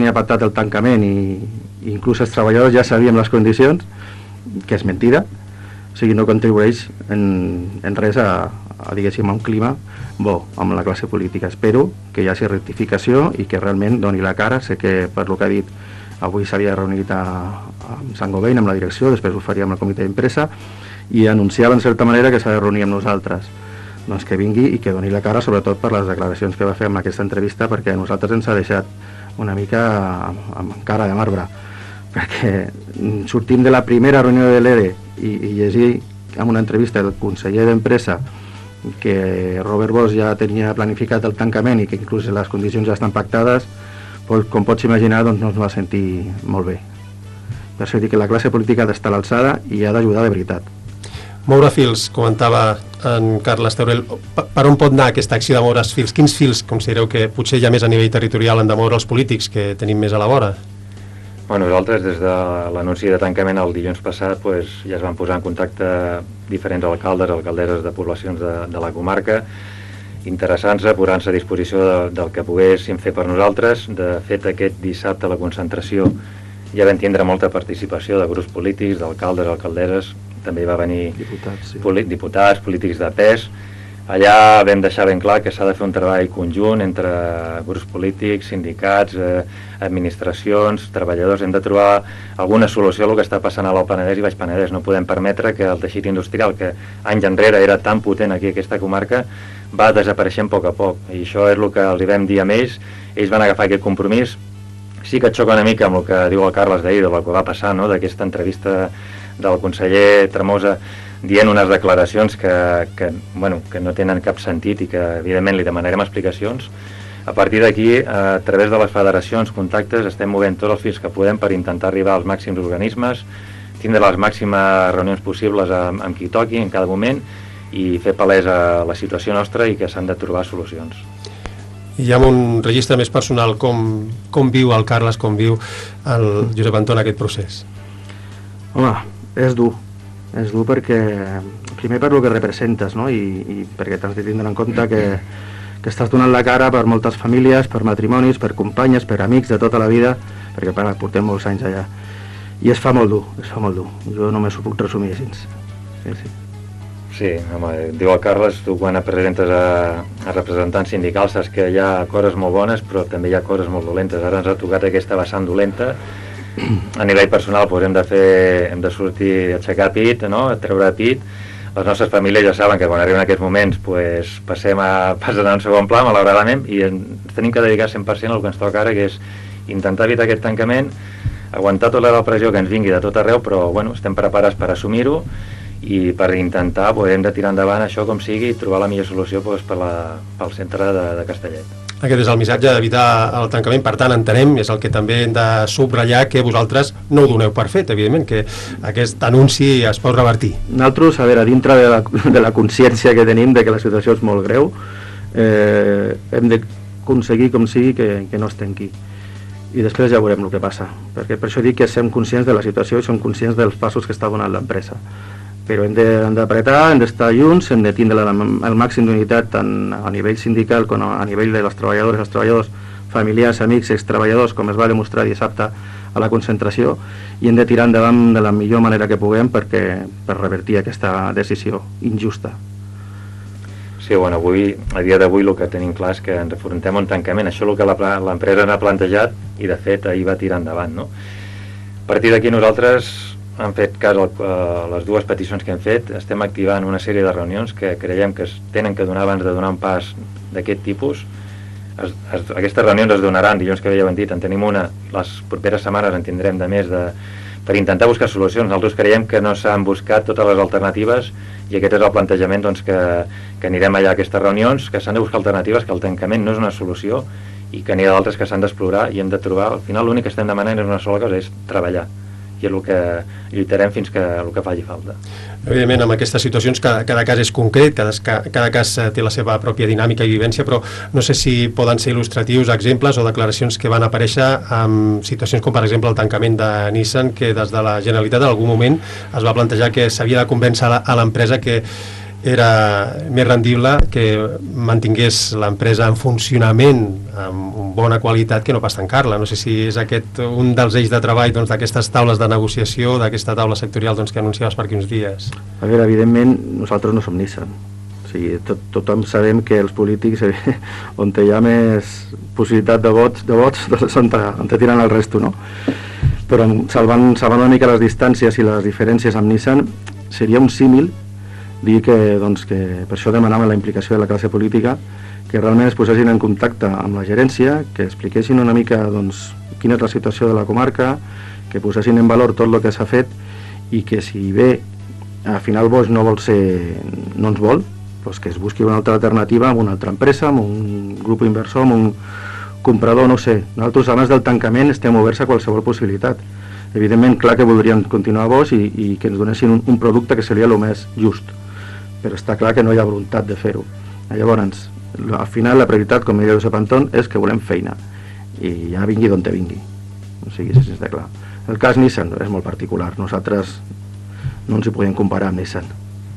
i inclús els treballadors ja sabíem les condicions, que és mentida, o sigui, no contribueix en res diguéssim, a un clima bo amb la classe política. Espero que hi hagi rectificació i que realment doni la cara. Sé que, per lo que ha dit, avui s'havia reunit amb Saint-Gobain, amb la direcció, després ho faria amb el comitè d'empresa, i anunciava en certa manera que s'ha de reunir amb nosaltres. Doncs que vingui i que doni la cara, sobretot per les declaracions que va fer en aquesta entrevista, perquè a nosaltres ens ha deixat una mica amb cara de marbre, perquè sortim de la primera reunió de l'ERE i llegir en una entrevista del conseller d'Empresa que Robert Bosch ja tenia planificat el tancament i que inclús les condicions ja estan pactades, com pots imaginar, doncs no ens va sentir molt bé. Per això dic que la classe política ha d'estar a l'alçada i ha d'ajudar de veritat. Moure fils, comentava en Carles Teurel, per on pot anar aquesta acció de moure fils? Quins fils considereu que potser ja més a nivell territorial han de moure els polítics, que tenim més a la vora? Nosaltres, des de l'anunci de tancament el dilluns passat, ja es van posar en contacte diferents alcaldes, alcaldesses de poblacions de la comarca, interessant-se, posant-se a disposició del que poguéssim fer per nosaltres. De fet, aquest dissabte a la concentració ja vam tindre molta participació de grups polítics, d'alcaldes, alcaldesses, també va venir diputats, polítics de pes. Allà vam deixar ben clar que s'ha de fer un treball conjunt entre grups polítics, sindicats, administracions, treballadors. Hem de trobar alguna solució a el que està passant a l'Alt Penedès i Baix Penedès. No podem permetre que el teixit industrial, que anys enrere era tan potent aquí a aquesta comarca, va desapareixent a poc. I això és el que els vam dir a ells. Ells van agafar aquest compromís. Sí que xoca una mica amb el que diu el Carles d'ahir, del que va passar, d'aquesta entrevista del conseller Tremosa, dient unes declaracions que no tenen cap sentit i que evidentment li demanarem explicacions. A partir d'aquí, a través de les federacions, contactes, estem movent tots els fils que podem per intentar arribar als màxims organismes, tindre les màximes reunions possibles amb qui toqui en cada moment i fer palesa la situació nostra i que s'han de trobar solucions. I amb un registre més personal, com viu el Carles, com viu el Josep Anton aquest procés? Home, és dur. És dur perquè, primer per el que representes, no? I perquè t'has de tindre en compte que estàs donant la cara per moltes famílies, per matrimonis, per companyes, per amics de tota la vida, perquè portem molts anys allà. I es fa molt dur, es fa molt dur. Jo només ho puc resumir així. Sí, home, diu el Carles, tu quan et presentes a representants sindicals saps que hi ha coses molt bones però també hi ha coses molt dolentes. Ara ens ha tocat aquesta vessant dolenta. A nivell personal hem de sortir a aixecar pit, no? A treure pit. Les nostres famílies ja saben que quan arriben aquests moments passen a un segon pla, malauradament, i ens tenim que dedicar 100% al que ens toca ara, que és intentar evitar aquest tancament, aguantar tota la pressió que ens vingui de tot arreu, però bueno, estem preparats per assumir-ho i per intentar hem de tirar endavant això com sigui i trobar la millor solució pel centre de Castellet. Aquest és el missatge d'evitar el tancament, per tant entenem, és el que també hem de subratllar, que vosaltres no ho doneu per fet, evidentment, que aquest anunci es pot revertir. Nosaltres, a veure, dintre de la consciència que tenim de que la situació és molt greu, hem d'aconseguir com sigui que no es tanqui. I després ja veurem el que passa, perquè per això dic que som conscients de la situació i som conscients dels passos que està donant l'empresa. Però hem d'apretar, hem d'estar junts, hem de tindre el màxim d'unitat tant a nivell sindical com a nivell de les treballadores, els treballadors, familiars, amics, extreballadors, com es va demostrar dissabte a la concentració, i hem de tirar endavant de la millor manera que puguem per revertir aquesta decisió injusta. Sí, bueno, a dia d'avui el que tenim clar és que ens afrontem un tancament. Això és el que l'empresa n'ha plantejat i de fet ahir va tirar endavant, no? A partir d'aquí nosaltres hem fet cas a les dues peticions que hem fet, estem activant una sèrie de reunions que creiem que es tenen que donar abans de donar un pas d'aquest tipus. Aquestes reunions es donaran dilluns que ja ho hem dit, en tenim una, les properes setmanes en tindrem de més per intentar buscar solucions. Nosaltres creiem que no s'han buscat totes les alternatives i aquest és el plantejament que anirem allà a aquestes reunions, que s'han de buscar alternatives, que el tancament no és una solució i que n'hi ha d'altres que s'han d'explorar i hem de trobar, al final l'únic que estem demanant és una sola cosa, és treballar. I és el que lluitarem fins que el que faci falta. Evidentment, amb aquestes situacions cada cas és concret, cada cas té la seva pròpia dinàmica i vivència, però no sé si poden ser il·lustratius exemples o declaracions que van aparèixer amb situacions com per exemple el tancament de Nissan, que des de la Generalitat en algun moment es va plantejar que s'havia de convèncer a l'empresa que era més rendible que mantingués l'empresa en funcionament amb bona qualitat que no pas tancar-la. No sé si és aquest un dels eixos de treball d'aquestes taules de negociació, d'aquesta taula sectorial que anunciaves per aquí uns dies. A veure, evidentment nosaltres no som Nissan. O sigui, tothom sabem que els polítics on hi ha més possibilitat de vots és on te tiren el resto, no? Però salvant una mica les distàncies i les diferències amb Nissan, seria un símil dir que per això demanàvem la implicació de la classe política, que realment es posessin en contacte amb la gerència, que expliquessin una mica quina és la situació de la comarca, que posessin en valor tot el que s'ha fet i que si bé al final Bosch no ens vol, doncs que es busqui una altra alternativa amb una altra empresa, amb un grup inversor, amb un comprador, no sé. Nosaltres, abans del tancament, estem oberts a qualsevol possibilitat. Evidentment, clar que voldríem continuar a Bosch i que ens donessin un producte que seria el més just, però està clar que no hi ha voluntat de fer-ho. Llavors, al final la prioritat, com deia Josep Anton, és que volem feina i ja vingui d'on te vingui. O sigui, si està clar. El cas Nissan és molt particular. Nosaltres no ens hi podem comparar amb Nissan.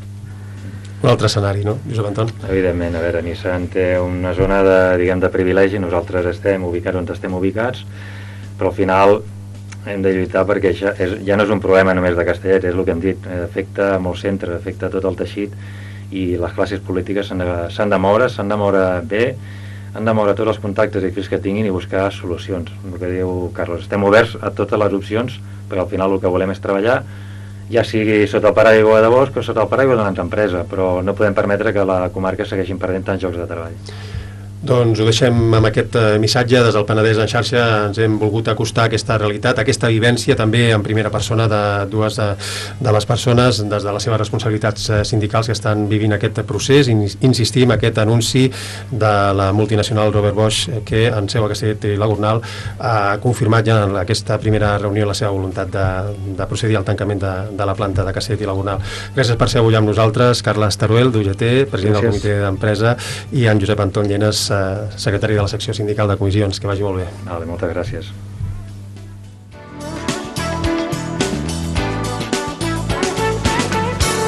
Un altre escenari, no, Josep Anton? Evidentment, a veure, Nissan té una zona de privilegi, nosaltres estem ubicats on estem ubicats, però al final hem de lluitar perquè ja no és un problema només de Castellet, és el que hem dit, afecta molts centres, afecta tot el teixit i les classes polítiques s'han de moure bé, han de moure tots els contactes i fils que tinguin i buscar solucions. El que diu Carlos, estem oberts a totes les opcions, però al final el que volem és treballar, ja sigui sota el paraigua de Bosch o sota el paraigua d'una altra empresa, però no podem permetre que la comarca segueixin perdent tants llocs de treball. Doncs ho deixem amb aquest missatge. Des del Penedès en xarxa ens hem volgut acostar a aquesta realitat, a aquesta vivència també en primera persona de dues de les persones des de les seves responsabilitats sindicals que estan vivint aquest procés. Insistim, aquest anunci de la multinacional Robert Bosch que en seu a Castellet i la Gornal ha confirmat ja en aquesta primera reunió la seva voluntat de procedir al tancament de la planta de Castellet i la Gornal. Gràcies per ser avui amb nosaltres, Carles Teruel, d'UGT, president del comitè d'empresa, i en Josep Anton Llenes, secretari de la secció sindical de comissions. Que vagi molt bé. Vale, moltes gràcies.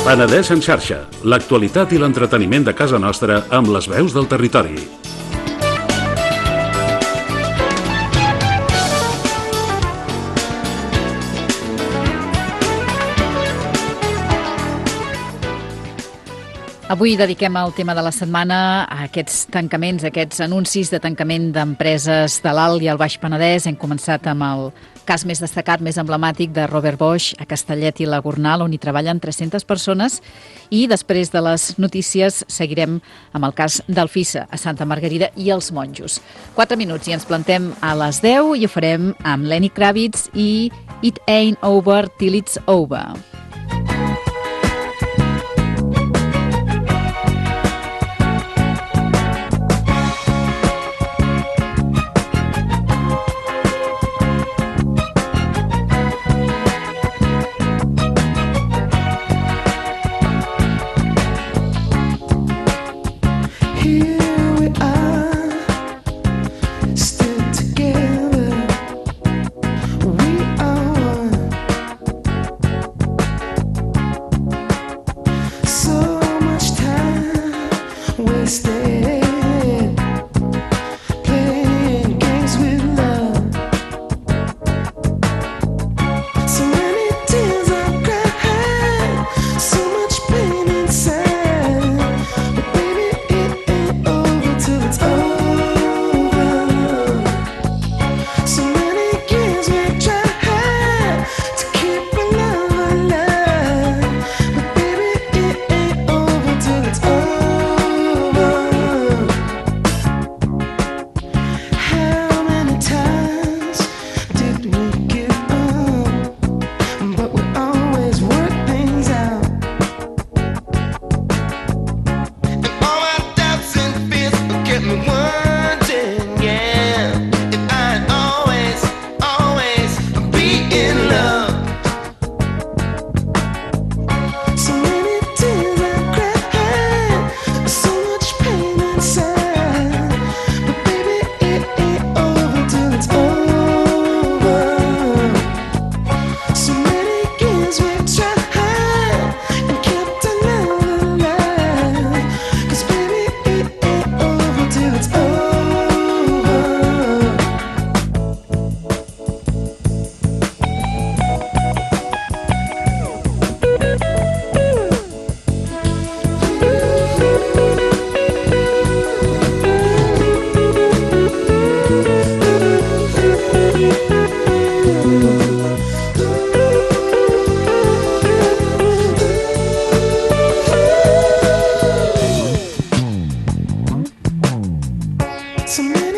Penedès en xarxa, l'actualitat i l'entreteniment de casa nostra amb les veus del territori. Avui dediquem el tema de la setmana a aquests tancaments, a aquests anuncis de tancament d'empreses de l'Alt i el Baix Penedès. Hem començat amb el cas més destacat, més emblemàtic de Robert Bosch a Castellet i la Gornal, on hi treballen 300 persones. I després de les notícies seguirem amb el cas d'Alfissa a Santa Margarida i els monjos. 4 minuts i ens plantem a les 10 i ho farem amb Lenny Kravitz i It Ain't Over Till It's Over. So many